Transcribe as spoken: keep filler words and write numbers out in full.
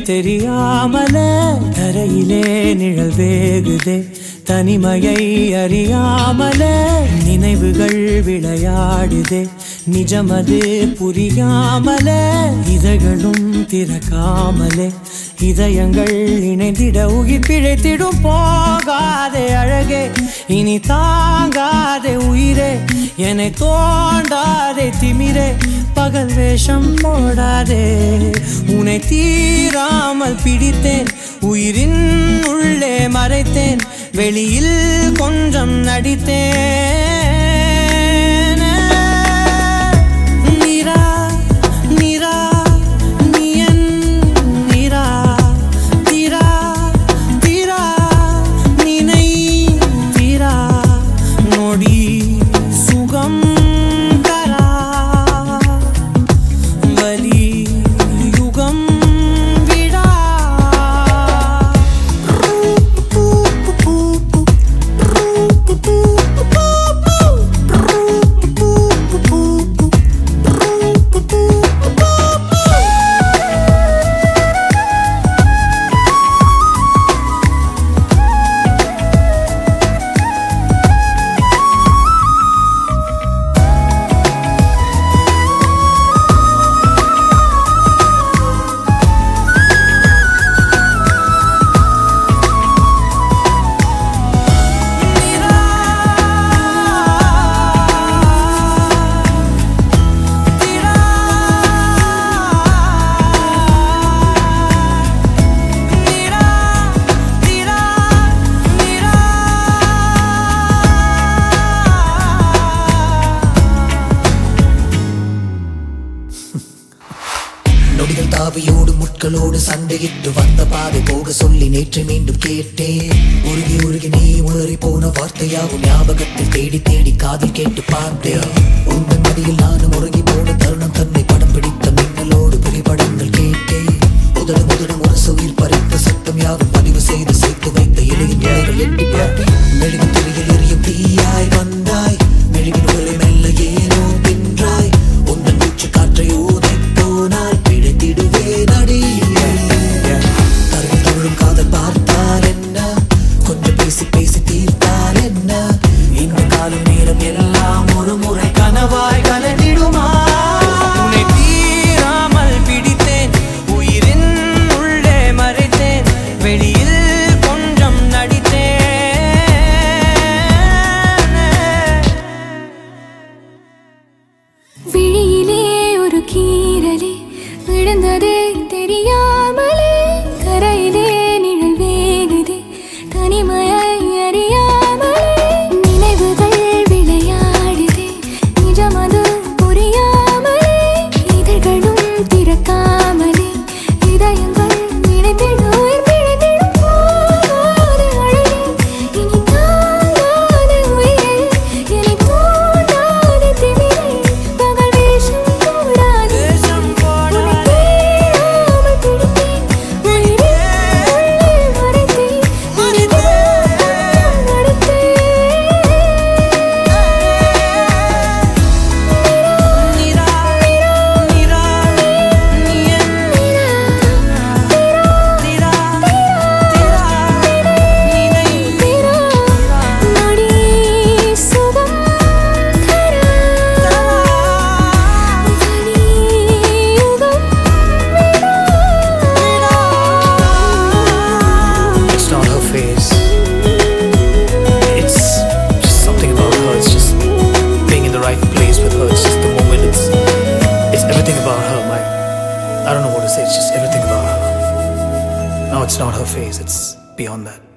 தெரியாமலே தரையிலே நிழல் வேகுதே தனிமையை அறியாமலே நினைவுகள் விளையாடுதே நிஜமது புரியாமலே இதழ்களும் திறக்காமலே இதயங்கள் இணைந்திட உயிர் பிழைத்திடும் போகாதே அழகே இனி தாங்காதே உயிரே என்னை தோண்டாதே திமிரே பகல் வேஷம் போடாதே உன்னை தீராமல் பிடித்தேன் உயிரின் உள்ளே மறைத்தேன் வெளியில் கொஞ்சம் நடித்தேன் நீரா நீரா நீயன் நீரா தீரா தீரா நினை தீரா நொடி சுகம் தரா வலி யுகம் நொடிகள் தாவியோடு முட்களோடு சண்டையிட்டு வந்த பாதை போக சொல்லி நேற்று மீண்டும் கேட்டேன் உருகி உருகி நீ உளறி போன வார்த்தையாகும் ஞாபகத்தில் தேடி தேடி காதில் கேட்டு பார்த்தேன் உங்கள் மடியில் நானும் உருகி போன தருணம் தன்னை படம் பிடித்த மின்னலோடு புகைப்படங்கள் கேட்டேன் முதல் முதலும் ஒரு உயிர் பறித்த சத்தம் யாவும் பதிவு செய்து சேர்த்து வைத்த இலையின் நிலைகள் எட்டி பார்த்தேன் மெழுகு திரையில் எரியும் தீயாய் வந்தாய் மெழுகின் உரை மெல்ல ஏனோ தின்றாய் உந்தன் மூச்சு காற்றை ஊதை போனாய் காதல் பார்த்தால் என்ன கொஞ்சம் பேசி பேசி தீர்த்தால் என்ன இந்த காலம் நேரம் எல்லாம் ஒரு முறை கனவாய் கலந்திடுமா உன்னை தீராமல் பிடித்தேன் உயிரின் உள்ளே மறைத்தேன் வெளியில் கொஞ்சம் நடித்தேன் விழியிலே ஒரு கீறலே விழுந்ததே தெரியாமலே கரையிலே நிழல் வேகுதே தனிமையை அறியாமலே நினைவுகள் விளையாடுதே நிஜமது புரியாமலே இதழ்களும் திறக்காமலே இதயங்கள் இணைந்திட உயிர் பிழைத்திடும் போகாதே அழகே இனி தாங்காதே உயிரே என்னை தோண்டாதே திமிரே பகல் வேஷம் போடாதே I don't know what to say, it's just everything about her. No, it's not her face, it's beyond that.